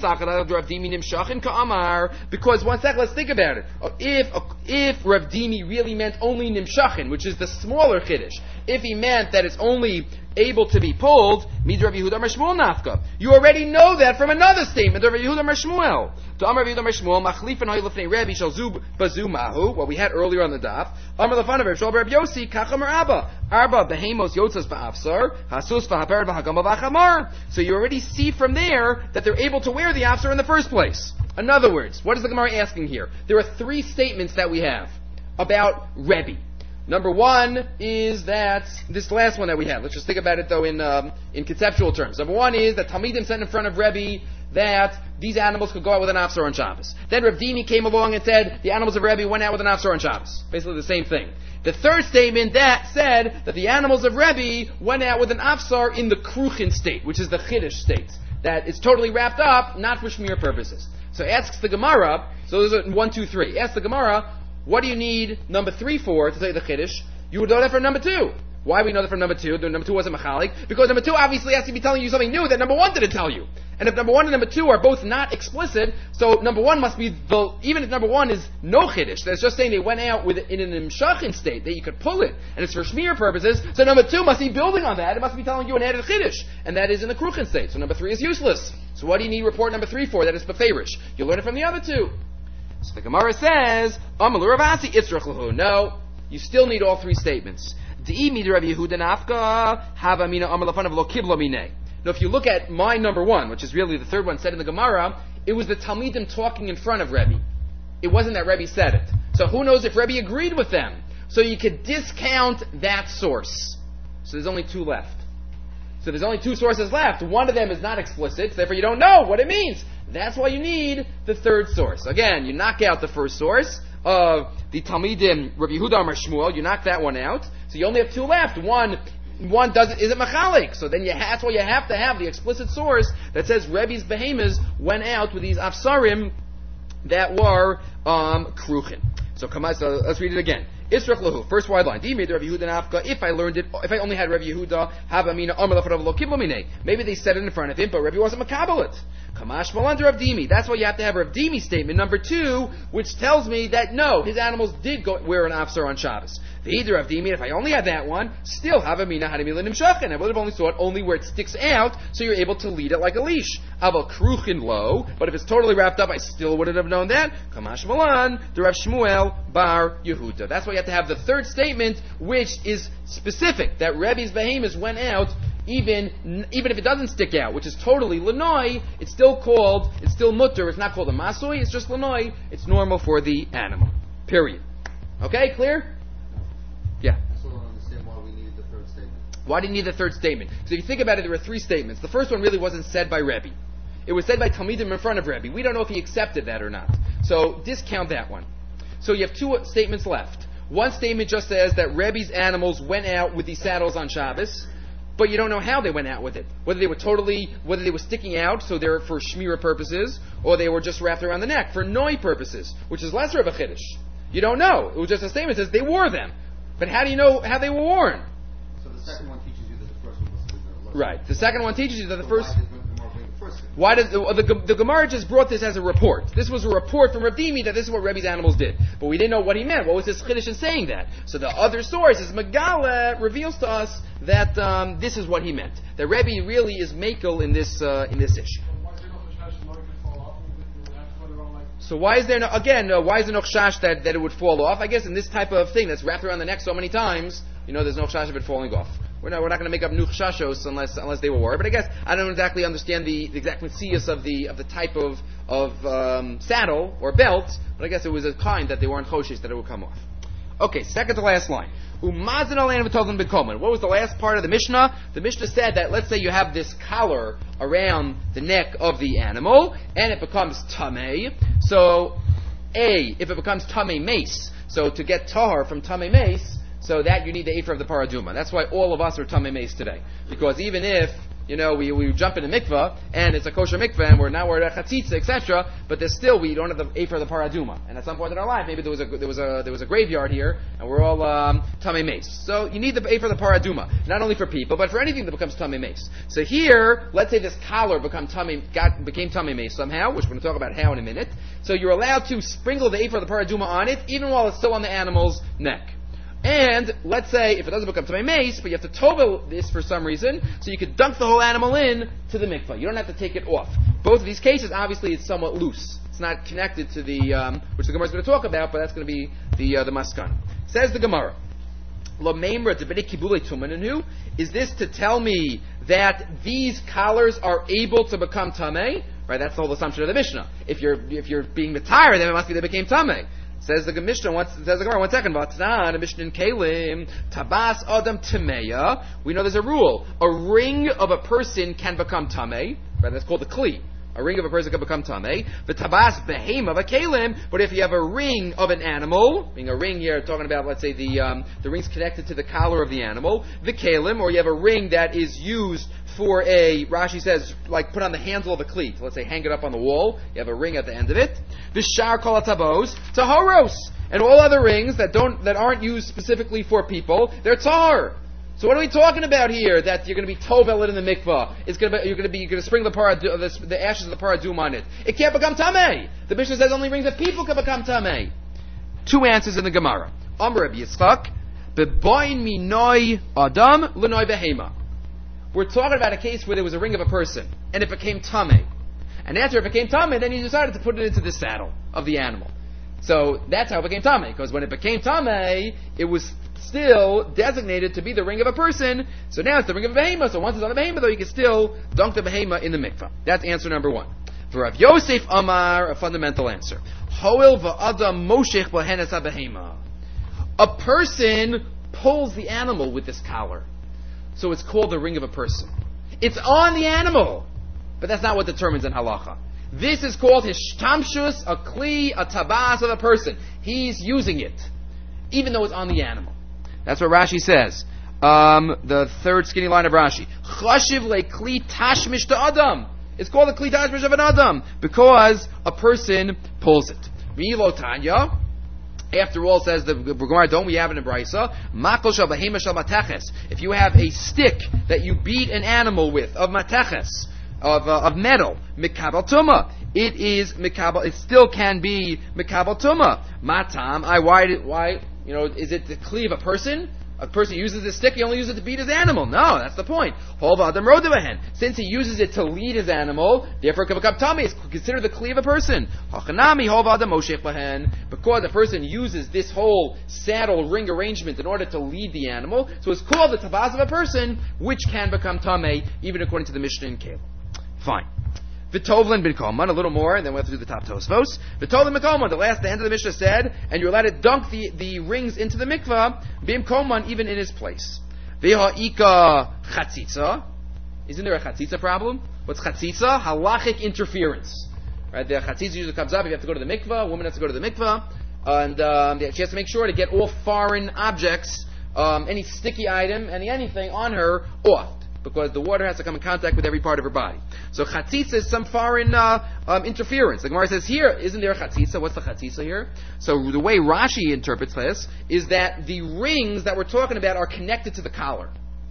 Because one second, let's think about it. If if Rav Dimi really meant only nimshachin, which is the smaller chiddush, if he meant that it's only able to be pulled, mid Rav Yehuda Amar Shmuel nafka. You already know that from another statement of Rav Yehuda Amar Shmuel. To Amar Rav Yehuda Amar Shmuel, machlifan hoy lefnei Rebbe shel zub bazu mahu, what we had earlier on the daf. Amar lefanav Rav Shmuel bar Yossi, kach amar Abba. Arba behemos yotzas ba'afsar, hasus v'haper v'hagama v'achamar. So you already see from there that they're able to wear the afsar in the first place. In other words, what is the Gemara asking here? There are three statements that we have about Rebbe. Number one is that, this last one that we have, let's just think about it though in um, in conceptual terms. Number one is that Talmidim said in front of Rebbe that these animals could go out with an afsar on Shabbos. Then Rav Dimi came along and said the animals of Rebbe went out with an afsar on Shabbos. Basically the same thing. The third statement that said that the animals of Rebbe went out with an afsar in the kruchin state, which is the chiddush state, that it's totally wrapped up, not for shmir purposes. So asks the Gemara, so those are one, two, three. Asks the Gemara, what do you need number three for to say the chiddush? You would know that for number two. Why we know that from number two? The number two wasn't machalik. Because number two obviously has to be telling you something new that number one didn't tell you. And if number one and number two are both not explicit, so number one must be the, even if number one is no chiddush, that's just saying they went out with it in an imshachin state, that you could pull it, and it's for shmir purposes, so number two must be building on that, it must be telling you an added chiddush, and that is in the kruchin state, so number three is useless. So what do you need report number three for? That is beferish. You learn it from the other two. So the Gemara says, Amalu Ravasi Itzrach Lahu. No, you still need all three statements. Now, if you look at my number one, which is really the third one said in the Gemara, it was the Talmidim talking in front of Rebbe. It wasn't that Rebbe said it. So who knows if Rebbe agreed with them? So you could discount that source. So there's only two left. So there's only two sources left. One of them is not explicit, therefore you don't know what it means. That's why you need the third source. Again, you knock out the first source of the Talmidim, Rabbi Yehuda Amar Shmuel, you knock that one out. So you only have two left. One One doesn't isn't machalik, so then you ha- that's why you have to have the explicit source that says Rebbe's behemoths went out with these afsarim that were um, kruchin. So come on, so let's read it again. Israch lahu, first wide line. If I learned it, if I only had Rabbi Yehuda, maybe they said it in front of him, but Rabbi wasn't makabel it. Kamash Malander Rav Dimi. That's why you have to have Rav Dimi statement number two, which tells me that no, his animals did go wear an afsar on Shabbos. The either Rav Dimi, if I only had that one, still have a mina hadimila nimshachin. I would have only saw it only where it sticks out, so you're able to lead it like a leash. Aval kruchin lo, but if it's totally wrapped up, I still wouldn't have known that. Kamash Malan, the Rav Shmuel Bar Yehuda. That's why you have to have the third statement, which is specific, that Rebbe's behemoths went out. Even even if it doesn't stick out, which is totally lanoi, it's still called, it's still mutter, it's not called a masui, it's just lanoi, it's normal for the animal. Period. Okay, clear? Yeah. I still don't understand why we needed the third statement. Why do you need the third statement? So if you think about it, there were three statements. The first one really wasn't said by Rebbe. It was said by Talmidim in front of Rebbe. We don't know if he accepted that or not. So discount that one. So you have two statements left. One statement just says that Rebbe's animals went out with these saddles on Shabbos, but you don't know how they went out with it. Whether they were totally, whether they were sticking out, so they're for shmira purposes, or they were just wrapped around the neck for noi purposes, which is lesser of a chiddush. You don't know. It was just a statement that says they wore them. But how do you know how they were worn? So the second one teaches you that the first one was the Right. The second one teaches you that the so first... Why did the Gemara bring the first one? Why does the, the, the Gemara just brought this as a report? This was a report from Rav Dimi that this is what Rebbe's animals did, but we didn't know what he meant. What was his chiddush in saying that? So the other source is Megala reveals to us that um, this is what he meant. That Rebbe really is makel in this uh, in this issue. So why is there no, again? Uh, why is there no chash that, that it would fall off? I guess in this type of thing that's wrapped around the neck so many times, you know, there's no chash of it falling off. We're not, we're not going to make up new chashos unless unless they were worried. But I guess I don't exactly understand the, the exact mitzvahs of the of the type of of um, saddle or belt. But I guess it was a kind that they weren't choshes that it would come off. Okay, second to last line. Umazin alan v'tolim b'komen. What was the last part of the Mishnah? The Mishnah said that let's say you have this collar around the neck of the animal and it becomes tamei. So, a if it becomes tamei mace. So to get tahar from tamei mace. So that you need the Ephra of the Paraduma. That's why all of us are Tamei Mace today. Because even if, you know, we, we jump in a mikvah, and it's a kosher mikvah, and we're now we're at a chatzitza, et cetera, but there's still, we don't have the Ephra of the Paraduma. And at some point in our life, maybe there was a, there was a, there was a graveyard here, and we're all um, Tamei Mace. So you need the Ephra of the Paraduma. Not only for people, but for anything that becomes Tamei Mace. So here, let's say this collar become tamei, got, became Tamei Mace somehow, which we're going to talk about how in a minute. So you're allowed to sprinkle the Ephra of the Paraduma on it, even while it's still on the animal's neck. And let's say if it doesn't become tamei mace, but you have to tovel this for some reason, so you could dunk the whole animal in to the mikvah. You don't have to take it off. Both of these cases, obviously, it's somewhat loose. It's not connected to the um, which the Gemara is going to talk about, but that's going to be the uh, the maskan. Says the Gemara, Lo meimra debedei kibulei tumaninu. Is this to tell me that these collars are able to become tamei? Right, that's the whole assumption of the Mishnah. If you're if you're being mitayr, then it must be they became tamei. Says the Mishnah, one, says the Gemara, one second, Vatnan, a Mishnah in Kalim, Tabas Adam Tameya. We know there's a rule. A ring of a person can become Tamei, right? That's called the Kli. A ring of a person could become tamei. The tabas behema v'kelim. But if you have a ring of an animal, being a ring here, talking about, let's say, the um, the ring's connected to the collar of the animal, the kelim, or you have a ring that is used for a, Rashi says, like put on the handle of a cleat. Let's say hang it up on the wall. You have a ring at the end of it. The shar kol tabos tahoros, and all other rings that don't that aren't used specifically for people, they're tar. So what are we talking about here? That you're going to be tovel in the mikvah. It's going to be, you're going to be you're going to spring the paradu, the, the ashes of the paradum on it. It can't become tamei. The Mishnah says only rings that people can become tamei. Two answers in the Gemara. Amar Rabbi Yitzchak, beboin minoi adam lenoi behema. We're talking about a case where there was a ring of a person and it became tamei. And after it became tamei, then you decided to put it into the saddle of the animal. So that's how it became tamei. Because when it became tamei, it was still designated to be the ring of a person, so now it's the ring of a behema, so once it's on the behema, though, you can still dunk the behema in the mikvah. That's answer number one. For Rav Yosef Amar, a fundamental answer. Hoil va'adam moshech b'henes ha-behema. A person pulls the animal with this collar, so it's called the ring of a person. It's on the animal, but that's not what determines in halacha. This is called hishtamshus, a kli, a tabas of a person. He's using it, even though it's on the animal. That's what Rashi says. Um, the third skinny line of Rashi. Chashiv le kli tashmish to adam. It's called the kli tashmish of an adam because a person pulls it. Milo Tanya. After all, says the Gemara, don't we have it in Brisa? Makol shel behema shel mateches. If you have a stick that you beat an animal with of mateches, of uh, of metal, mikabel tuma. It is mikabel. It still can be mikabel tuma. Matam. I why did why. You know, is it the kli of a person? A person uses the stick, he only uses it to beat his animal. No, that's the point. Since he uses it to lead his animal, therefore it can become tamei. It's considered the kli of a person. Because the person uses this whole saddle ring arrangement in order to lead the animal, so it's called the tabas of a person, which can become tamei, even according to the Mishnah in Kalim. Fine. V'tovlin bin Koman, a little more, and then we have to do the top Tosfos. V'tovlin bin Koman, the last, the end of the Mishnah said, and you're allowed to dunk the, the rings into the mikvah, bim Koman, even in his place. V'ha'ika chatzitza. Isn't there a chatzitza problem? What's chatzitza? Halachic interference. Right, the chatzitza usually comes up if you have to go to the mikvah, a woman has to go to the mikvah, and um, she has to make sure to get all foreign objects, um, any sticky item, any anything on her, off. Because the water has to come in contact with every part of her body. So chatzitza is some foreign uh, um, interference. The Gemara says here, isn't there a chatzitza? What's the chatzitza here? So the way Rashi interprets this is that the rings that we're talking about are connected to the collar.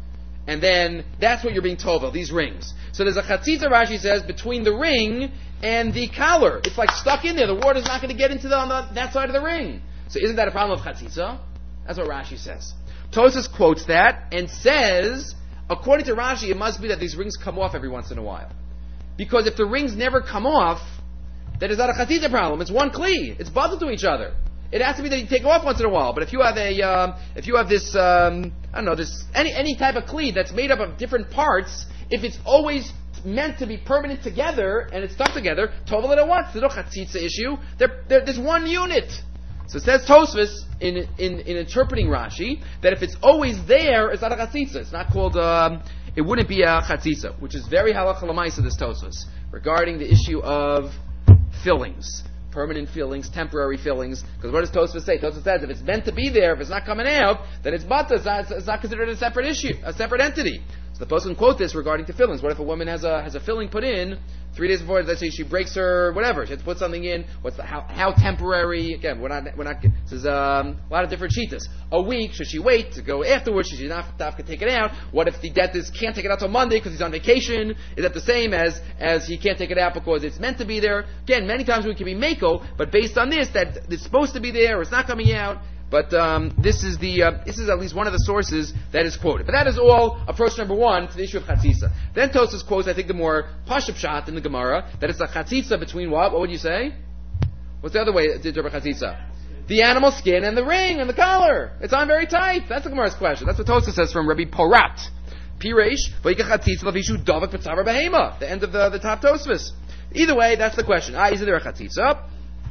And then that's what you're being told about, these rings. So there's a chatzitza, Rashi says, between the ring and the collar. It's like stuck in there. The water's not going to get into the, on the, that side of the ring. So isn't that a problem of chatzitza? That's what Rashi says. Tosas quotes that and says, according to Rashi, it must be that these rings come off every once in a while. Because if the rings never come off, then it's not a chatzitza problem. It's one kli. It's bundled to each other. It has to be that you take off once in a while. But if you have a, um, if you have this, um, I don't know, this any any type of kli that's made up of different parts, if it's always meant to be permanent together and it's stuck together, tovel it at once. There's no chatzitza issue. They're, they're, there's one unit. So it says Tosfos in, in in interpreting Rashi that if it's always there, it's not a chatzitza. It's not called. Um, it wouldn't be a chatzitza, which is very halacha l'maisa this Tosfos regarding the issue of fillings, permanent fillings, temporary fillings. Because what does Tosfos say? Tosfos says if it's meant to be there, if it's not coming out, then it's bata. It's not, it's not considered a separate issue, a separate entity. So the post can quote this regarding to fillings. What if a woman has a has a filling put in? Three days before, let's say she breaks her whatever, she has to put something in. What's the how, how temporary? Again, we're not we're not. This is um, a lot of different shitas. A week? Should she wait to go afterwards? Should she not have to take it out? What if the dentist can't take it out till Monday because he's on vacation? Is that the same as as he can't take it out because it's meant to be there? Again, many times we can be mako, but based on this, that it's supposed to be there or it's not coming out. But um, this is the uh, this is at least one of the sources that is quoted. But that is all approach number one to the issue of chatzitza. Then Tosfos quotes, I think, the more pashut pshat in the Gemara, that it's a chatzitza between what? What would you say? What's the other way to interpret chatzitza? The animal skin and the ring and the collar. It's on very tight. That's the Gemara's question. That's what Tosfos says from Rabbi Porat. Piresh, v'yika chatzitza l'vishu davak b'tzavar behema. The end of the, the top Tosfos. Either way, that's the question. Ah, is there a chatzitza?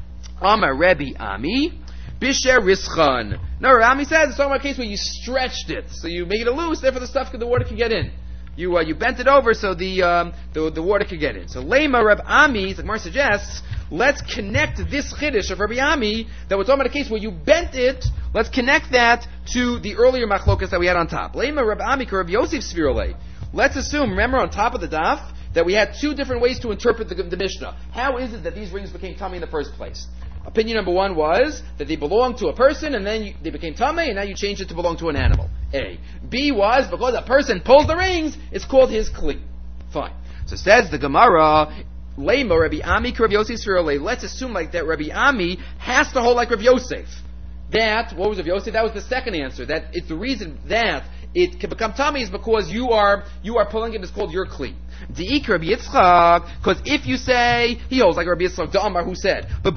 Amar Rebbe Ami. Bisher Rischan. No, Rami says it's talking about a case where you stretched it. So you make it loose, therefore the stuff, the water can get in. you uh, you bent it over so the, um, the the water could get in. So Lema Reb Ami, the Gemara suggests, let's connect this chiddush of Rabbi Ami that we're talking about a case where you bent it. Let's connect that to the earlier machlokas that we had on top. Lema Reb Ami ka Reb Yosef Svirole. Let's assume, remember on top of the daf, that we had two different ways to interpret the, the Mishnah. How is it that these rings became tummy in the first place? Opinion number one was that they belonged to a person and then you, they became tummy and now you changed it to belong to an animal. A. B was because a person pulls the rings, it's called his kli. Fine. So says the Gemara, Lema Rabbi Ami ka Rabbi Yosef Svirole. Let's assume like that Rabbi Ami has to hold like Rabbi Yosef. That, what was Rabbi Yosef? That was the second answer. That it's the reason that it can become tummy is because you are you are pulling it. It's called your kli. De'ik Rabbi Yitzchak, because if you say he holds like Rabbi Yitzchak, the Amar who said, that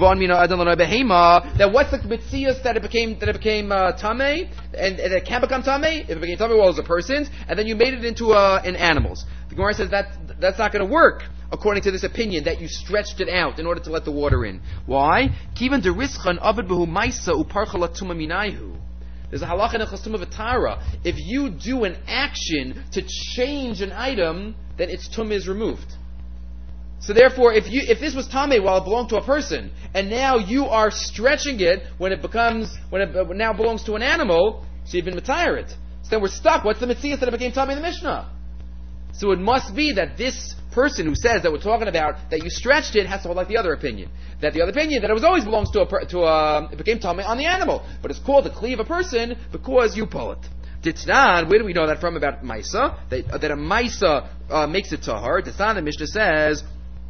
what's the mitzias that it became that it became uh, tamei and, and it can't become tamei? If it became tamei, well, it was a person's, and then you made it into uh, an animal's. The Gemara says that that's not going to work according to this opinion that you stretched it out in order to let the water in. Why? Kivan derischan avad behu maisa uparchalat tuma minayhu. There's a halacha in a chastum of a tara. If you do an action to change an item, then its tum is removed. So therefore, if you if this was tamei while it belonged to a person, and now you are stretching it when it becomes when it uh, now belongs to an animal, so you've been matayir it. So then we're stuck. What's the mitzvah that it became tamei in the Mishnah? So it must be that this person who says that we're talking about that you stretched it has to hold like the other opinion. That the other opinion that it was always belongs to a to a it became tamei on the animal, but it's called the kli of a person because you pull it. Ditnan, where do we know that from about Maisa? That, uh, that a Maisa uh, makes it tahar. Ditnan, the Mishnah says,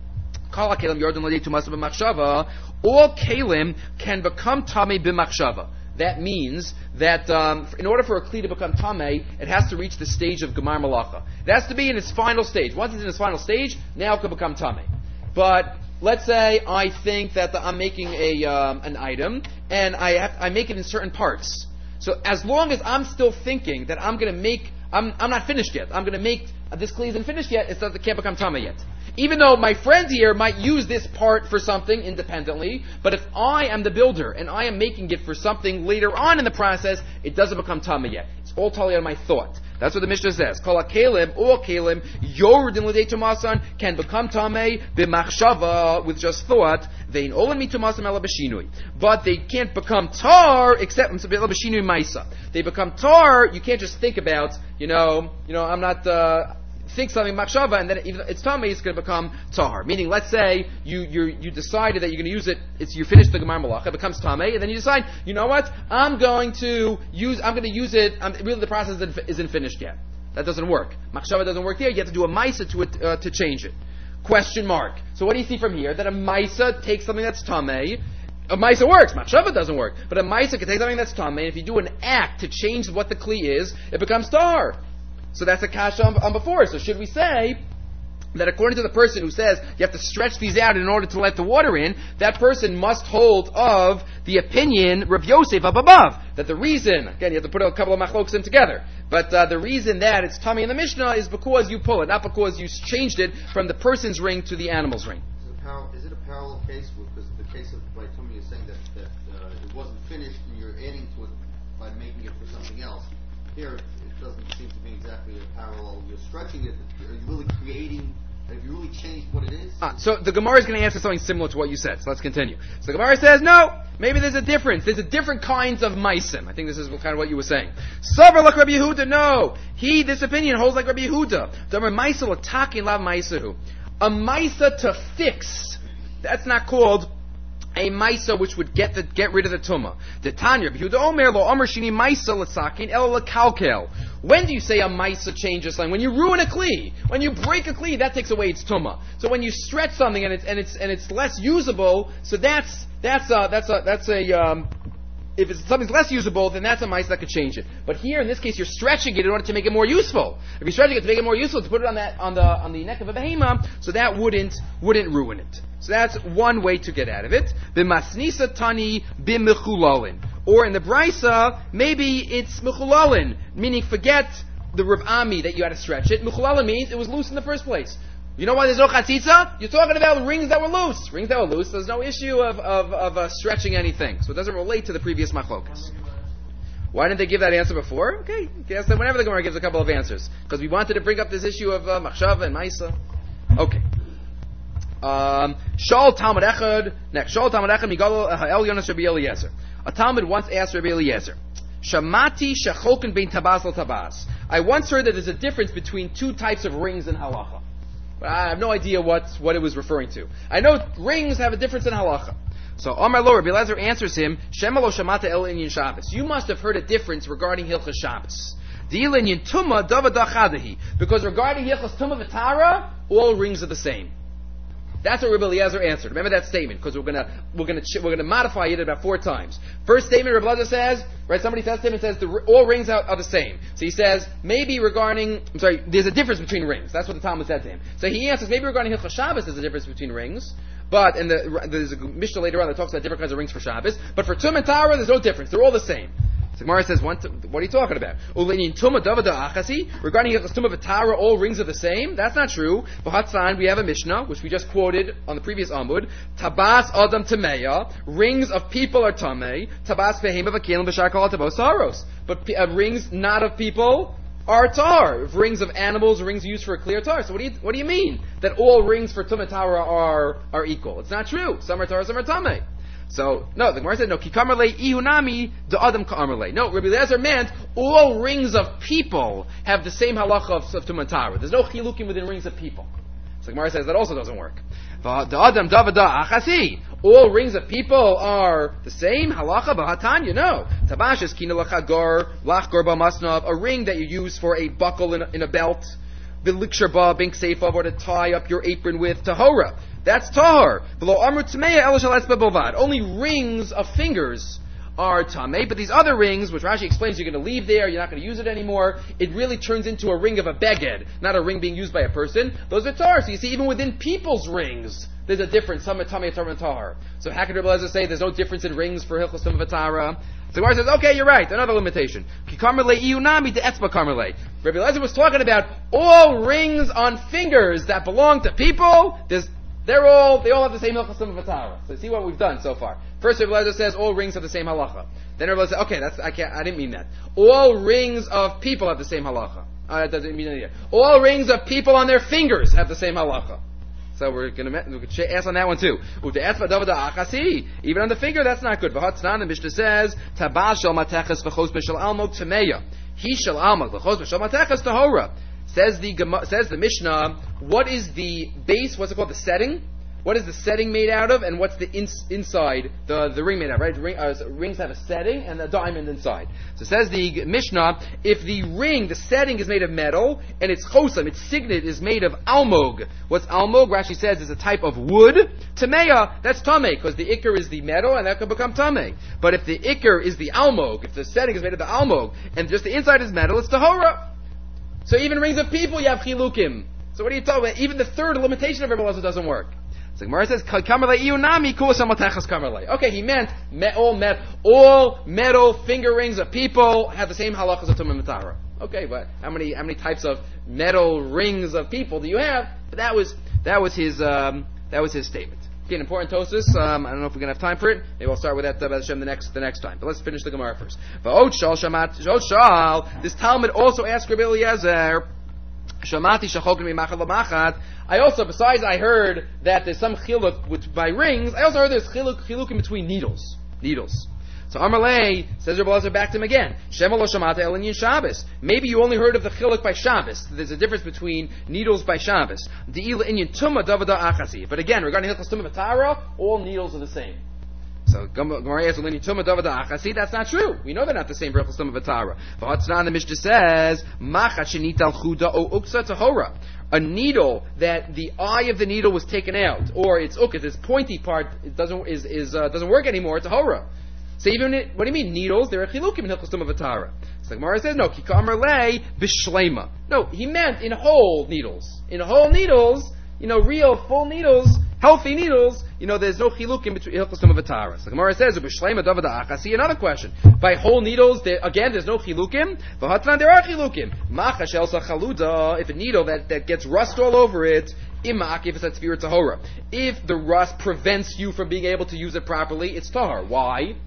Kala kelim yordan l'dei tumasa b'machshava. All kelim can become tamei b'machshava. That means that um, in order for a kli to become tamei, it has to reach the stage of gemar malacha. It has to be in its final stage. Once it's in its final stage, now it can become tamei. But let's say I think that the, I'm making a um, an item and I have, I make it in certain parts. So as long as I'm still thinking that I'm going to make, I'm I'm not finished yet. I'm going to make uh, this kli isn't finished yet. It says it can't become tamei yet. Even though my friend here might use this part for something independently, but if I am the builder and I am making it for something later on in the process, it doesn't become tamei yet. It's all totally on my thought. That's what the Mishnah says. Kol kelim, all kelim, yordin l'dei tumasan can become tamei b'machshava with just thought. Vein olan mitumasan ela b'shinui, but they can't become tar except ela b'shinui ma'isa. They become tar. You can't just think about, you know, you know, I'm not. Uh, think something machshava, and then even it's tamei, it's going to become tahar. Meaning, let's say you you you decided that you're going to use it. It's you finish the gemar malacha, it becomes tamei, and then you decide, you know what? I'm going to use. I'm going to use it. I'm, really, the process isn't, isn't finished yet. That doesn't work. Machshava doesn't work there. You have to do a maisa to it uh, to change it. Question mark. So what do you see from here? That a maisa takes something that's tamei. A maisa works. Machshava doesn't work. But a maisa can take something that's tamei, and if you do an act to change what the kli is, it becomes tar. So that's a kasha on, on before. So should we say that according to the person who says you have to stretch these out in order to let the water in, that person must hold of the opinion Rav Yosef up above. That the reason, again, you have to put a couple of machloks in together, but uh, the reason that it's tamei in the Mishnah is because you pull it, not because you changed it from the person's ring to the animal's ring. Is it a, par- is it a parallel case? Because the case of by Tummy is saying that, that uh, it wasn't finished and you're adding to it by making it for something else. Here, it doesn't seem to be exactly a parallel. You're stretching it. Are you really creating? Have you really changed what it is? Ah, so the Gemara is going to answer something similar to what you said. So let's continue. So the Gemara says, no, maybe there's a difference. There's a different kinds of maisim. I think this is kind of what you were saying. Savar like Rabbi Yehuda, no. He, this opinion holds like Rabbi Yehuda. The maisa l'takin lav maisahu. A maisa to fix. That's not called a maisa which would get the get rid of the tumah. The Tanya, Yehuda Omer lo Omer shini maisa l'tzakin el l'kalkel. When do you say a maisa changes something? When you ruin a kli, when you break a kli, that takes away its tumah. So when you stretch something and it's and it's and it's less usable, so that's that's a that's a that's a um, if it's something's less usable, then that's a maisa that could change it. But here, in this case, you're stretching it in order to make it more useful. If you're stretching it to make it more useful, to put it on that on the on the neck of a behema, so that wouldn't wouldn't ruin it. So that's one way to get out of it. B'masnisa tani b'mechulalin. Or in the Brisa, maybe it's mechulalin, meaning forget the Rav Ami that you had to stretch it. Mechulalin means it was loose in the first place. You know why there's no chatzitza? You're talking about rings that were loose. Rings that were loose, there's no issue of, of, of uh, stretching anything. So it doesn't relate to the previous machlokas. Why didn't they give that answer before? Okay, you can ask them whenever the Gemara gives a couple of answers. Because we wanted to bring up this issue of uh, Machshava and Maisa. Okay. Um, Shal Talmud Echad. Next. Shal Talmud Echad Migal El Yonas Rabbi Eliezer. A Talmud once asked Rabbi Eliezer, Shamati Shacholken Bein Tabas L Tabas. I once heard that there's a difference between two types of rings in halacha. But I have no idea what, what it was referring to. I know rings have a difference in halacha. So Amar Lo, Rabbi Eliezer answers him, Shema lo shamata el inyan Shabbos. You must have heard a difference regarding Hilchas Shabbos. The inyan Tumah Davada Chadahi. Because regarding Hilchas Tumah V'Tara, all rings are the same. That's what Rabbi Eliezer answered. Remember that statement, because we're gonna we're gonna we're gonna modify it about four times. First statement, Rabbi Eliezer says, right? Somebody says to him and says the, all rings are, are the same. So he says maybe regarding, I'm sorry, there's a difference between rings. That's what the Talmud said to him. So he answers maybe regarding Hilchas Shabbos there's a difference between rings, but and the, there's a Mishnah later on that talks about different kinds of rings for Shabbos. But for Tum and Tara, there's no difference. They're all the same. So Gemara says, what are you talking about? Regarding Hilchas Tumah V'Tara, all rings are the same? That's not true. B'Hatzan, we have a Mishnah, which we just quoted on the previous Amud. Tabas Adam Tameya, rings of people are Tamei. Tabas Behema V'Kelim B'Shar Kol Tabos Haros. But uh, rings not of people are tar. Rings of animals, rings used for a clear tar. So what do you what do you mean that all rings for Tumah Tara are are equal? It's not true. Some are tar, some are Tamei. So, no, the Gemara said, no, ki kamarle ihunami de adam kamarle. No, Rabbi Eliezer meant all rings of people have the same halacha of, of Tumah Tara. There's no chilukim within rings of people. So the Gemara says that also doesn't work. The adam davada achasi. All rings of people are the same halacha b'hatanya. No. Tabash is kina lachagor, lachgor b'masnav, a ring that you use for a buckle in a, in a belt. V'likshar ba bink seifa, or to tie up your apron with tahora. That's tahor. Below amru tmeya el shalas bebovad. Only rings of fingers are tamei, but these other rings, which Rashi explains, you're going to leave there, you're not going to use it anymore. It really turns into a ring of a beged, not a ring being used by a person. Those are tahor. So you see, even within people's rings, there's a difference. Some are tamei, some are tahor. So how can Rabbi Eliezer say there's no difference in rings for Hilchos Tumah V'Tara? So Gemara says, okay, you're right. Another limitation. Ki kamerle iunami de etzba kamerle. Rabbi Eliezer was talking about all rings on fingers that belong to people. There's They're all, they all have the same Hilchos Tumah V'Tara. So see what we've done so far. First, Rabbi Eliezer says all rings have the same halacha. Then Rabbi Eliezer says, okay, that's, I can't, I didn't mean that. All rings of people have the same halacha. Uh, that doesn't mean anything. All rings of people on their fingers have the same halacha. So we're going to ask on that one too. Even on the finger, that's not good. The Mishnah says, Tabas shel mateches v'chos b'shel almog tameya. He shel almog v'chos b'shel mateches tahora. Says the says the Mishnah, what is the base? What's it called? The setting. What is the setting made out of, and what's the ins, inside the the ring made out of? Right? Ring, uh, rings have a setting and a diamond inside. So says the Mishnah, if the ring, the setting is made of metal, and its chosam, its signet, is made of almog. What's almog? Rashi says is a type of wood. Tameya, that's tamei, because the ikar is the metal, and that can become tamei. But if the ikar is the almog, if the setting is made of the almog, and just the inside is metal, it's tahora. So even rings of people, you have chilukim. So what are you talking about? Even the third limitation of Rabbi Eliezer doesn't work. So Gemara says, okay, he meant me, all, met, all metal finger rings of people have the same halachas of Tumah V'Tara. Okay, but how many how many types of metal rings of people do you have? But that was that was his um, that was his statement. Okay, an important tosis. Um, I don't know if we're gonna have time for it. Maybe we'll start with that uh, the next the next time. But let's finish the Gemara first. This Talmud also asked Rabbi Eliezer. I also, besides I heard that there's some chiluk with, by rings, I also heard there's chiluk, chiluk in between needles. Needles. So Amarlei says Rabbi Eliezer back to him again. Shema lo shamata el inyan Shabbos. Maybe you only heard of the chiluk by Shabbos. There's a difference between needles by Shabbos. De'ila inyan tumah davada achasi. But again, regarding Hilchos Tumah V'Tara, all needles are the same. So Gemara asks, "See, that's not true. We know they're not the same Hilchos Tumah V'Tara." The Mishnah says, a needle that the eye of the needle was taken out, or its ukas, this pointy part, it doesn't is is uh, doesn't work anymore. It's a hora. So even it, what do you mean needles? There are chilukim in Hilchos Tumah V'Tara. So Gemara says, "No, kikamer lei b'shleima." No, he meant in whole needles. In whole needles, you know, real full needles. Healthy needles, you know, there's no chiluk in between Hilchos Tumah V'Tara. So the Gemara says, "B'shleima davada achasi." Another question: by whole needles, there, again, there's no chilukim. V'hatran, there are chilukim. Macha shelsa chaluda. If a needle that, that gets rust all over it, imak if it's at tzvira tahora. If the rust prevents you from being able to use it properly, it's tahor. Why?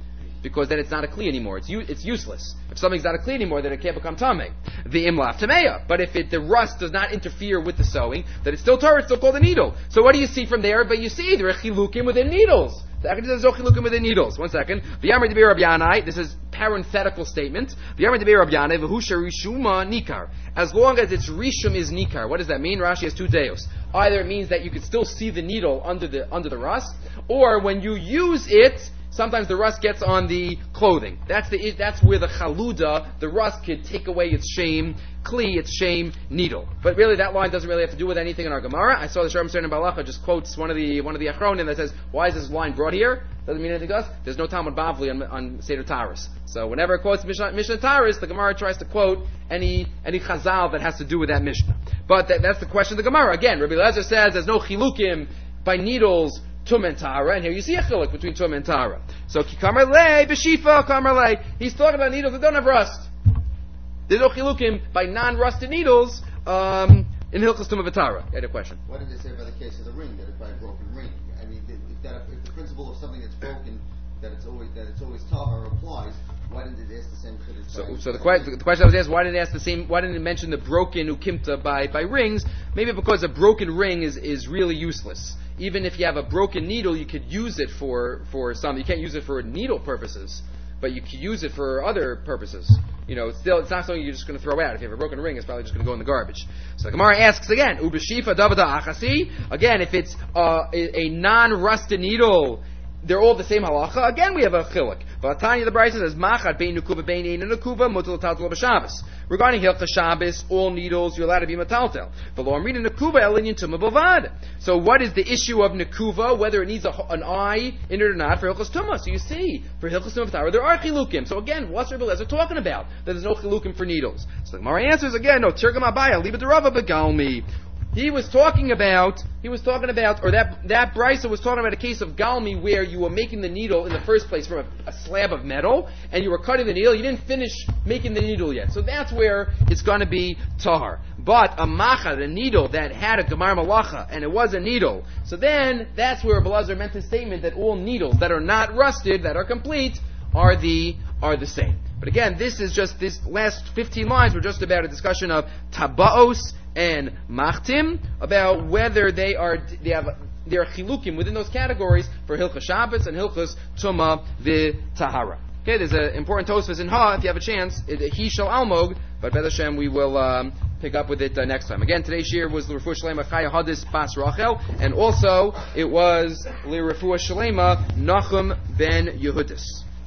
because then it's not a kli anymore. It's u- it's useless. If something's not a kli anymore, then it can't become tamei. The imlaf tameya. But if it, the rust does not interfere with the sewing, then it's still Torah. It's still called a needle. So what do you see from there? But you see there are chilukim within needles. There's no chilukim within needles. One second. V'yamar debir Rabbi Yanai. This is parenthetical statement. V'yamar debir Rabbi Yanai v'husha rishuma nikar. As long as its rishum is nikar. What does that mean? Rashi has two deos. Either it means that you could still see the needle under the under the rust, or when you use it, sometimes the rust gets on the clothing. That's the that's where the chaluda, the rust, could take away its shame kli, its shame needle. But really, that line doesn't really have to do with anything in our Gemara. I saw the Sharm Stern Balacha just quotes one of the one of the Achronim that says, "Why is this line brought here?" Doesn't mean anything to us. There's no Talmud Bavli on, on Seder Taurus. So whenever it quotes Mishnah, Mishnah Taurus, the Gemara tries to quote any any Chazal that has to do with that Mishnah. But that, that's the question of the Gemara. Again, Rabbi Eliezer says there's no chilukim by needles, tum and tara, and here you see a chiluk between tum and tara. So kikamar lei b'shifa kamar lei. He's talking about needles that don't have rust. There's no chilukim by non-rusted needles um, in hilchos tum v'tara. You had a question. What did they say about the case of the ring? That if by a broken ring, I mean, if, that, if the principle of something that's broken, that it's always that it's always tahar applies. Why didn't it ask the same chiddush? So, so the, que- the question I was asked, why didn't it ask the same? Why didn't it mention the broken ukimta by, by rings? Maybe because a broken ring is, is really useless. Even if you have a broken needle, you could use it for, for some. You can't use it for needle purposes, but you could use it for other purposes. You know, it's still, it's not something you're just going to throw out. If you have a broken ring, it's probably just going to go in the garbage. So the Gemara asks again, Ubashifa davada achasi. Again, if it's uh, a, a non-rusted needle, they're all the same halacha. Again, we have a chiluk. V'atanya the Brisa says machat bein nukuva bein ein nukuva mutal taltel b'Shabbos. Regarding hilchas Shabbos, all needles you're allowed to be metaltel. V'lo amrina nukuva elinyan tumah b'vad. So, what is the issue of nukuva? Whether it needs a, an eye in it or not for hilchas tumah? So you see, for hilchas tumah v'tara, there are chilukim. So again, what's Rebbe Eliezer talking about? That there's no chilukim for needles. So the Gemara answers again, no tirgam abaya liba derava begalmi. He was talking about, he was talking about, or that that Brisa was talking about a case of galmi where you were making the needle in the first place from a, a slab of metal, and you were cutting the needle, you didn't finish making the needle yet. So that's where it's going to be tahar. But a macha, the needle that had a gemar malacha, and it was a needle, so then that's where Rebbe Eliezer meant his statement that all needles that are not rusted, that are complete, are the are the same. But again, this is just, this last fifteen lines were just about a discussion of tabaos and machtim, about whether they are they have there are chilukim within those categories for hilchas Shabbos and hilchas tuma v'tahara. Okay, there's an important tosfos in Ha if you have a chance. It, he shall almog, but B'ez Hashem we will um, pick up with it uh, next time. Again, today's shir was l'refuah shlema Chaya Hadis Bas Rachel, and also it was l'refuah shlema Nachum ben Yehudis.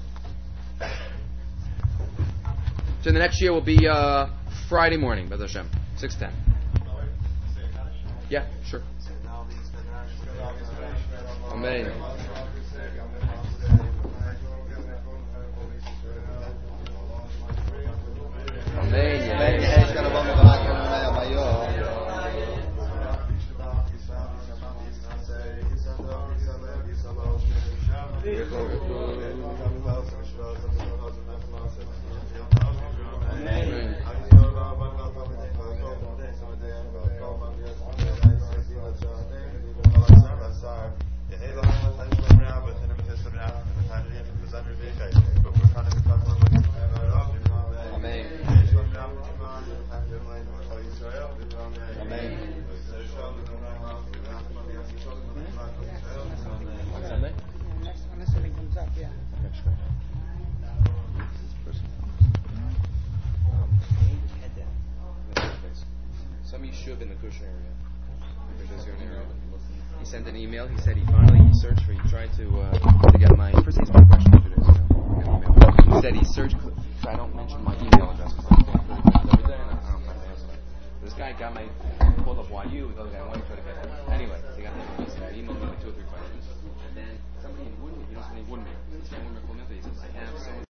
So the next year will be uh, Friday morning, B'ez Hashem, six ten. Yeah, sure. Amen. Some yishuv in the Kush area. area. He sent an email. He said he finally he searched for. He tried to uh, to get my. First, he asked me a question two days ago. He said he searched. I don't mention my email address because I'm going through the every day and I don't find the answer. This guy got my pulled up Y U. The other guy wanted to try to get him. Anyway, so he got the information. He emailed me like two or three questions, and then somebody in Woodmere. You know somebody in Woodmere. This guy in Woodmere called me up. He says, "I have so."